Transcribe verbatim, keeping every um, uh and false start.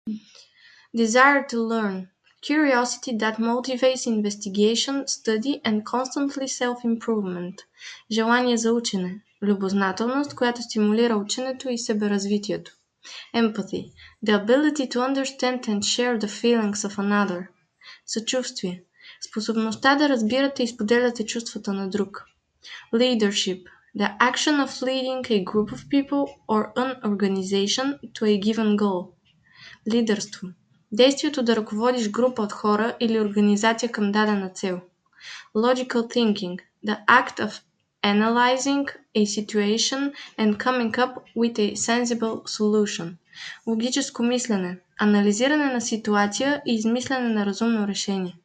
Desire to learn. Curiosity that motivates investigation, study and constantly self-improvement. Желание за учене. Любознателност, която стимулира ученето и себеразвитието. Empathy. The ability to understand and share the feelings of another. Съчувствие. Способността да разбирате и споделяте чувствата на друг. Leadership. The action of leading a group of people or an organization to a given goal. Лидерство. Действието да ръководиш група от хора или организация към дадена цел. Logical thinking. The act of analyzing a situation and coming up with a sensible solution. Логическо мислене. Анализиране на ситуация и измислене на разумно решение.